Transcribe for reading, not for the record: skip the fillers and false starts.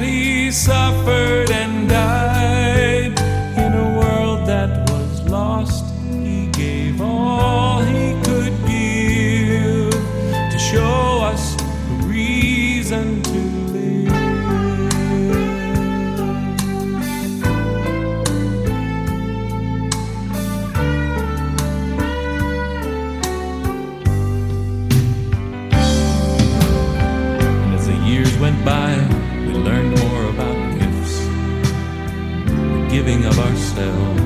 He suffered and died in a world that was lost. He gave all he could give to show us a reason to live. And as the years went by, we learned more about gifts, the giving of ourselves.